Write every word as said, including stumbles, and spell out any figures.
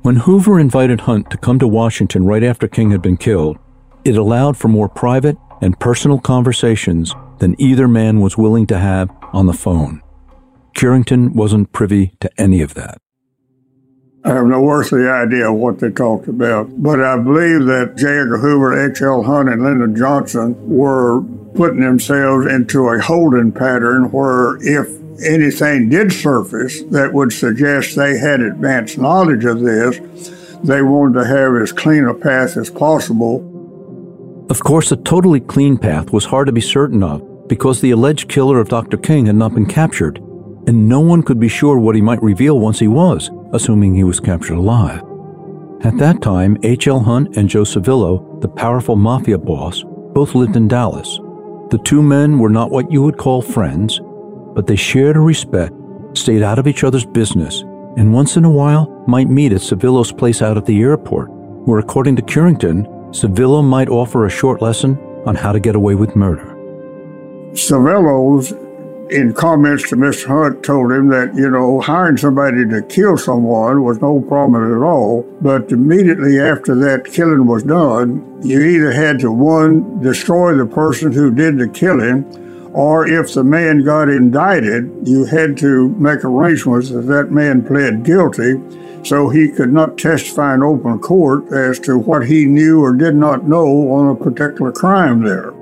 When Hoover invited Hunt to come to Washington right after King had been killed, it allowed for more private and personal conversations than either man was willing to have on the phone. Curington wasn't privy to any of that. I have no earthly idea what they talked about, but I believe that J. Edgar Hoover, H L. Hunt, and Lyndon Johnson were putting themselves into a holding pattern where if anything did surface that would suggest they had advanced knowledge of this, they wanted to have as clean a path as possible. Of course, a totally clean path was hard to be certain of because the alleged killer of Doctor King had not been captured, and no one could be sure what he might reveal once he was, assuming he was captured alive. At that time, H L. Hunt and Joe Civillo, the powerful mafia boss, both lived in Dallas. The two men were not what you would call friends, but they shared a respect, stayed out of each other's business, and once in a while might meet at Civillo's place out at the airport, where, according to Curington, Civillo might offer a short lesson on how to get away with murder. Civillo's, in comments to Mister Hunt, told him that, you know, hiring somebody to kill someone was no problem at all, but immediately after that killing was done, you either had to, one, destroy the person who did the killing, or if the man got indicted, you had to make arrangements that that man pled guilty so he could not testify in open court as to what he knew or did not know on a particular crime there.